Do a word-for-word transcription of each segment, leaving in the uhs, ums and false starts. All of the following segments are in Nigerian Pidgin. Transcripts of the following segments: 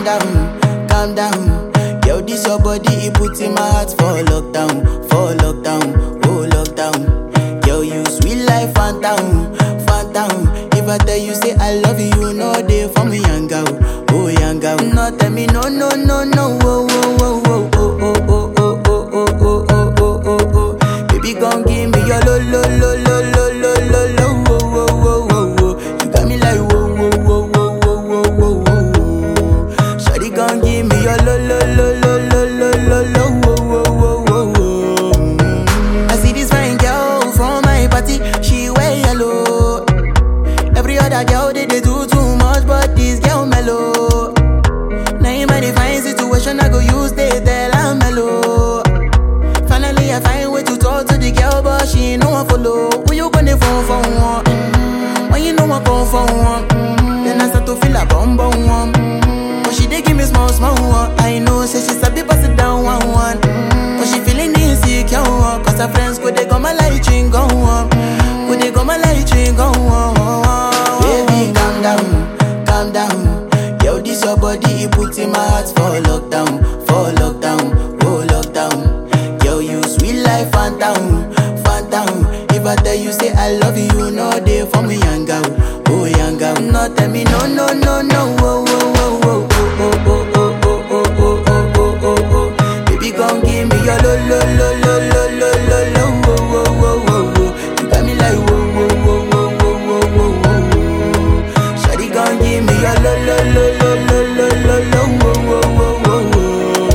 down, calm down. Yo, this your body, it puts in my heart for lockdown, for lockdown, oh lockdown. Yo, you sweet life, phantom, phantom. If I tell you say I love you, you know they for me, young girl, oh young girl. No tell me no, no, no, no, oh, oh, oh, oh, oh, oh, oh, oh, oh, oh, oh, oh, oh, oh. Baby, gon' give me your lo, lo, lo, lo, lo, lo, lo, lo, oh, oh, oh, oh, oh. You got me like whoa, whoa, whoa, whoa, whoa, whoa, whoa, whoa. Shawty gon' give me your lo, lo, lo, lo, lo, lo, lo, lo, oh, oh, oh, oh, oh. I see this fine girl from my party, she wear yellow. Every other girl they, they do too much, but this girl mellow. Now in my fine situation, I go use they tell I'm mellow. Finally, I find way to talk to the girl, but she ain't no one follow. Who you gonna phone for one? Mm-hmm. When you know I come for one, mm-hmm. Then I start to feel a bum bum one. Mm-hmm. But she dey give me small small one. I know, say she sabi pass it down one one. Mm-hmm. But she feeling insecure, one. Cause her friends could they come my light ring go on. Could they come my light ring go on. Baby, calm down, calm down. Yo, this your body, it puts in my heart for lockdown, for lockdown, oh lockdown. Yo, you sweet life, phantom, phantom. If I tell you say I love you, you know they for me, young girl, oh young girl. No tell me no, no, no, no, oh, oh, oh, oh, oh, oh, oh, oh, oh, oh, oh, oh, oh, oh. Baby, gon' give me your lo, lo, lo, lo, lo, lo, lo, lo, oh, oh, oh, oh, oh. You got me like whoa, whoa, whoa, whoa, whoa, whoa, whoa, whoa. Shawty gon' give me your lo, lo, lo, lo, lo, lo, lo, lo, oh, oh, oh, oh,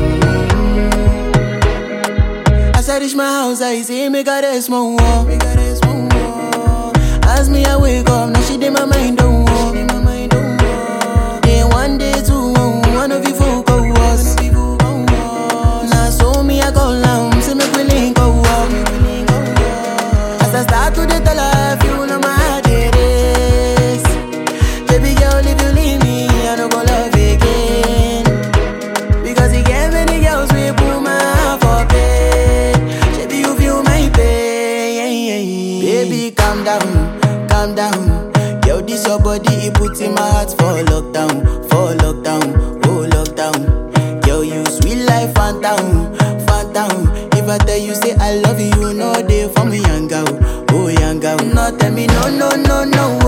oh. As I reach my house, I see me got a small wall. Me got a small wall. As me I wake up, now she did my mind don't walk. Then one day two, one of you folk go was. Now so me I go down, see me willing go walk. As I start to the tell her, you know my heart it is. Baby girl, if you leave me, I don't go love again. Because you gave many girls we put my heart for pain. Baby, you feel my pain. Baby, calm down, calm down. Yo, this your body, it puts in my heart for lockdown, for lockdown, oh lockdown. Yo, you sweet life, phantom, phantom. If I tell you say I love you, you know they for me, young girl, oh young girl. No tell me no, no, no, no.